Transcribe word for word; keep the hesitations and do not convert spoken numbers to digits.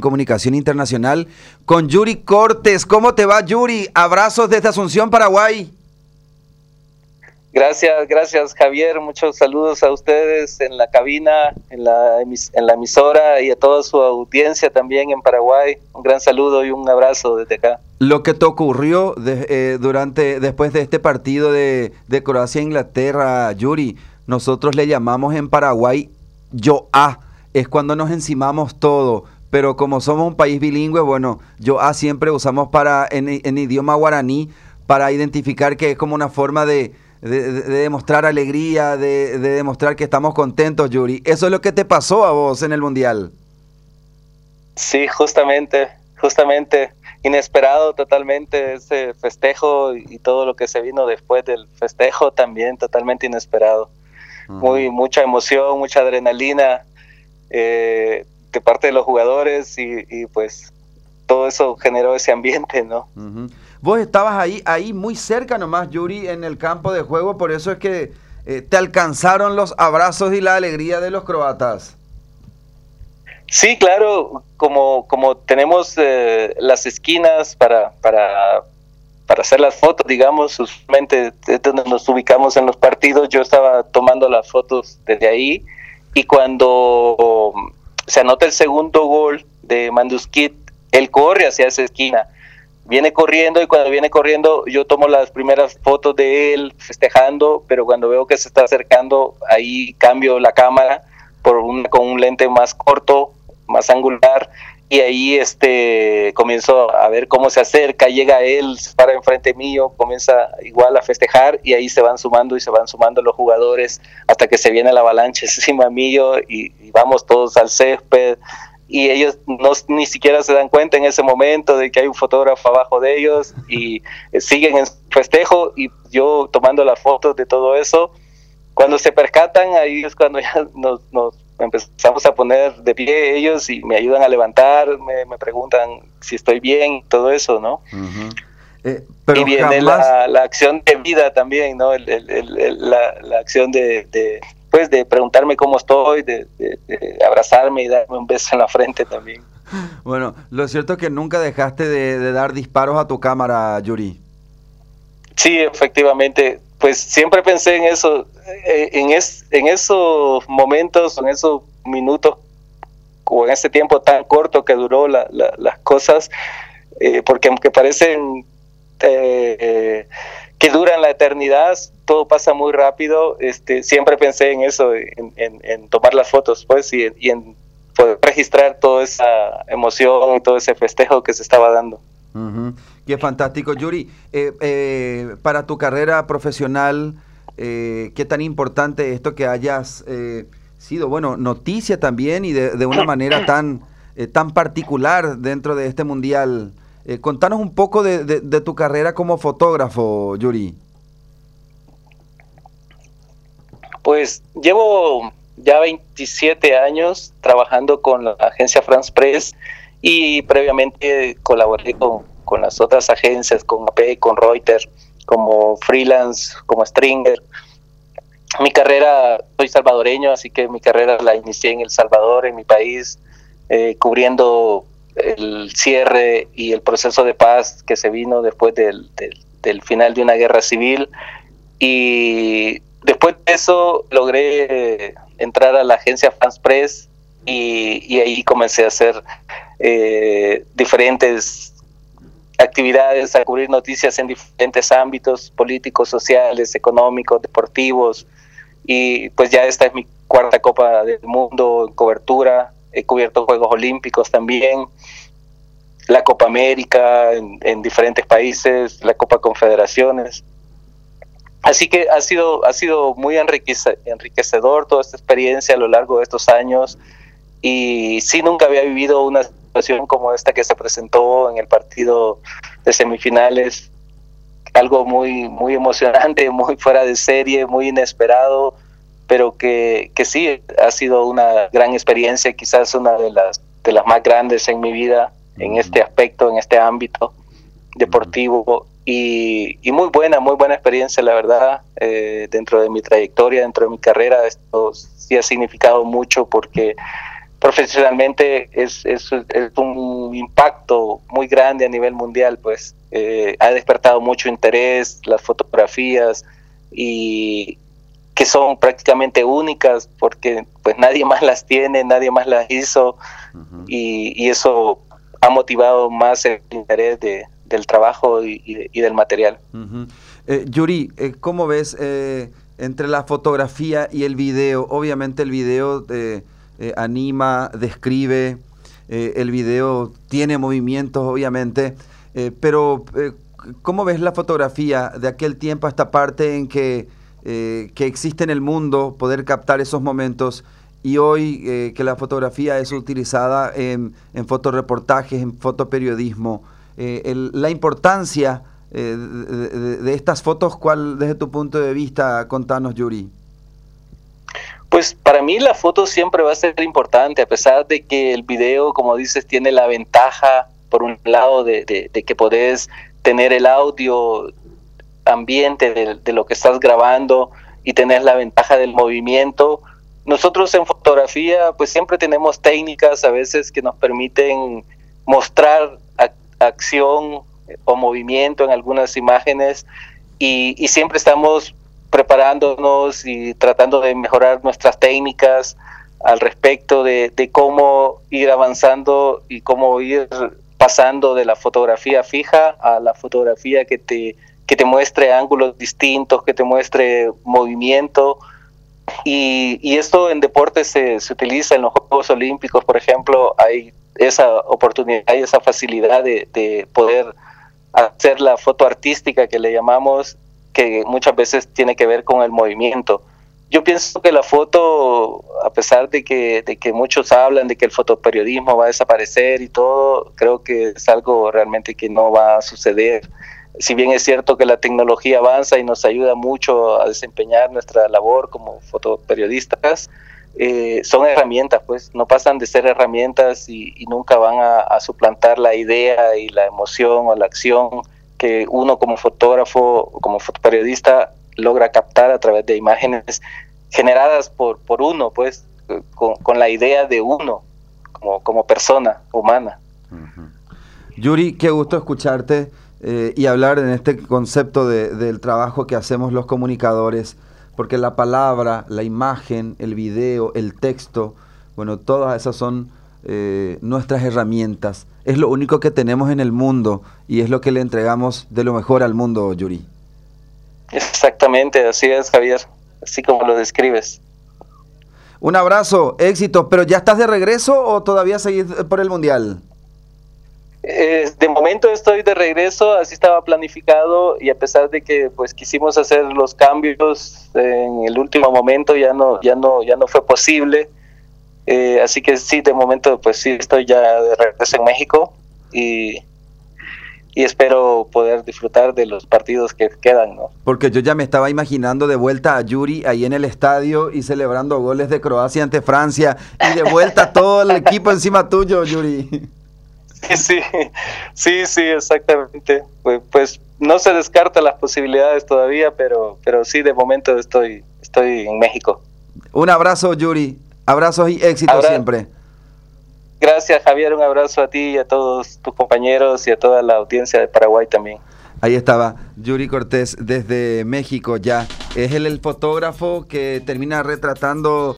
Comunicación Internacional con Yuri Cortés. ¿Cómo te va, Yuri? Abrazos desde Asunción, Paraguay. Gracias, gracias Javier, muchos saludos a ustedes en la cabina, en la, emis en la emisora y a toda su audiencia también en Paraguay. Un gran saludo y un abrazo desde acá. Lo que te ocurrió de, eh, durante, después de este partido de, de Croacia-Inglaterra, Yuri, nosotros le llamamos en Paraguay yo a, es cuando nos encimamos todo, pero como somos un país bilingüe, bueno, yo a siempre usamos para en, en idioma guaraní para identificar que es como una forma de De, de, de demostrar alegría, de, de demostrar que estamos contentos, Yuri. ¿Eso es lo que te pasó a vos en el Mundial? Sí, justamente, justamente, inesperado totalmente ese festejo y todo lo que se vino después del festejo también totalmente inesperado. Uh-huh. Muy, mucha emoción, mucha adrenalina eh, de parte de los jugadores y, y pues todo eso generó ese ambiente, ¿no? Uh-huh. Vos estabas ahí, ahí muy cerca nomás, Yuri, en el campo de juego, por eso es que eh, te alcanzaron los abrazos y la alegría de los croatas. Sí, claro, como, como tenemos eh, las esquinas para, para, para hacer las fotos, digamos, usualmente es donde nos ubicamos en los partidos, yo estaba tomando las fotos desde ahí, y cuando se anota el segundo gol de Mandzukic, él corre hacia esa esquina. Viene corriendo y cuando viene corriendo yo tomo las primeras fotos de él festejando, pero cuando veo que se está acercando, ahí cambio la cámara por un, con un lente más corto, más angular, y ahí este comienzo a ver cómo se acerca, llega él, se para enfrente mío, comienza igual a festejar y ahí se van sumando y se van sumando los jugadores hasta que se viene la avalancha encima mío y, y vamos todos al césped. Y ellos no, ni siquiera se dan cuenta en ese momento de que hay un fotógrafo abajo de ellos y eh, siguen en festejo y yo tomando las fotos de todo eso. Cuando se percatan, ahí es cuando ya nos, nos empezamos a poner de pie ellos y me ayudan a levantar, me, me preguntan si estoy bien, todo eso, ¿no? Uh-huh. eh, pero y viene jamás... la, la acción de vida también, ¿no? El, el, el, el, la, la acción de... de pues de preguntarme cómo estoy, de, de, de abrazarme y darme un beso en la frente también. Bueno, lo cierto es que nunca dejaste de, de dar disparos a tu cámara, Yuri. Sí, efectivamente, pues siempre pensé en eso, en, es, en esos momentos, en esos minutos, o en ese tiempo tan corto que duró la, la, las cosas, eh, porque aunque parecen eh, eh, que duran la eternidad, todo pasa muy rápido. Este, siempre pensé en eso, en, en, en tomar las fotos, pues, y, y en poder registrar toda esa emoción y todo ese festejo que se estaba dando. Uh-huh. Qué fantástico, Yuri. Eh, eh, para tu carrera profesional, eh, qué tan importante esto que hayas eh, sido, bueno, noticia también y de, de una manera tan, eh, tan particular dentro de este mundial. Eh, contanos un poco de, de, de tu carrera como fotógrafo, Yuri. Pues llevo ya veintisiete años trabajando con la agencia France Press y previamente colaboré con, con las otras agencias, con A P, con Reuters, como freelance, como stringer. Mi carrera, soy salvadoreño, así que mi carrera la inicié en El Salvador, en mi país, eh, cubriendo el cierre y el proceso de paz que se vino después del, del, del final de una guerra civil. Y después de eso logré entrar a la agencia France Press y, y ahí comencé a hacer eh, diferentes actividades, a cubrir noticias en diferentes ámbitos políticos, sociales, económicos, deportivos. Y pues ya esta es mi cuarta Copa del Mundo en cobertura. He cubierto Juegos Olímpicos también, la Copa América en, en diferentes países, la Copa Confederaciones. Así que ha sido, ha sido muy enriquece, enriquecedor toda esta experiencia a lo largo de estos años y sí, nunca había vivido una situación como esta que se presentó en el partido de semifinales, algo muy, muy emocionante, muy fuera de serie, muy inesperado, pero que, que sí, ha sido una gran experiencia, quizás una de las, de las más grandes en mi vida, en este aspecto, en este ámbito deportivo, y, y muy buena, muy buena experiencia, la verdad, eh, dentro de mi trayectoria, dentro de mi carrera. Esto sí ha significado mucho porque profesionalmente es, es, es un impacto muy grande a nivel mundial, pues eh, ha despertado mucho interés las fotografías y que son prácticamente únicas porque pues nadie más las tiene, nadie más las hizo. Uh-huh. y, y eso ha motivado más el interés de, del trabajo y, y, y del material. Uh-huh. eh, Yuri, eh, ¿cómo ves eh, entre la fotografía y el video? Obviamente el video eh, eh, anima, describe, eh, el video tiene movimientos, obviamente, eh, pero eh, ¿cómo ves la fotografía de aquel tiempo a esta parte en que Eh, que existe en el mundo, poder captar esos momentos, y hoy eh, que la fotografía es utilizada en, en fotoreportajes, en fotoperiodismo? Eh, el, la importancia eh, de, de, de estas fotos, ¿cuál desde tu punto de vista? Contanos, Yuri. Pues para mí la foto siempre va a ser importante, a pesar de que el video, como dices, tiene la ventaja, por un lado, de, de, de que podés tener el audio ambiente de, de lo que estás grabando y tener la ventaja del movimiento. Nosotros en fotografía pues siempre tenemos técnicas a veces que nos permiten mostrar ac acción o movimiento en algunas imágenes y, y siempre estamos preparándonos y tratando de mejorar nuestras técnicas al respecto de, de cómo ir avanzando y cómo ir pasando de la fotografía fija a la fotografía que te que te muestre ángulos distintos, que te muestre movimiento, y, y esto en deportes se, se utiliza en los Juegos Olímpicos, por ejemplo, hay esa oportunidad, hay esa facilidad de, de poder hacer la foto artística que le llamamos, que muchas veces tiene que ver con el movimiento. Yo pienso que la foto, a pesar de que, de que muchos hablan de que el fotoperiodismo va a desaparecer y todo, creo que es algo realmente que no va a suceder. Si bien es cierto que la tecnología avanza y nos ayuda mucho a desempeñar nuestra labor como fotoperiodistas, eh, son herramientas, pues no pasan de ser herramientas y, y nunca van a, a suplantar la idea y la emoción o la acción que uno como fotógrafo o como fotoperiodista logra captar a través de imágenes generadas por, por uno, pues con, con la idea de uno como, como persona humana. Uh-huh. Yuri, qué gusto escucharte. Eh, y hablar en este concepto de, del trabajo que hacemos los comunicadores, porque la palabra, la imagen, el video, el texto, bueno, todas esas son eh, nuestras herramientas. Es lo único que tenemos en el mundo y es lo que le entregamos de lo mejor al mundo, Yuri. Exactamente, así es, Javier, así como lo describes. Un abrazo, éxito, pero ¿ya estás de regreso o todavía seguís por el Mundial? Eh, de momento estoy de regreso, así estaba planificado, y a pesar de que pues quisimos hacer los cambios en el último momento, ya no ya no ya no fue posible, eh, así que sí, de momento pues sí estoy ya de regreso en México y, y espero poder disfrutar de los partidos que quedan, ¿no? Porque yo ya me estaba imaginando de vuelta a Yuri ahí en el estadio y celebrando goles de Croacia ante Francia y de vuelta todo el equipo encima tuyo, Yuri. Sí, sí, sí, exactamente. Pues, pues no se descarta las posibilidades todavía, pero, pero sí, de momento estoy, estoy en México. Un abrazo, Yuri. Abrazos y éxito Abra siempre. Gracias, Javier. Un abrazo a ti y a todos tus compañeros y a toda la audiencia de Paraguay también. Ahí estaba Yuri Cortés desde México ya. Es él el fotógrafo que termina retratando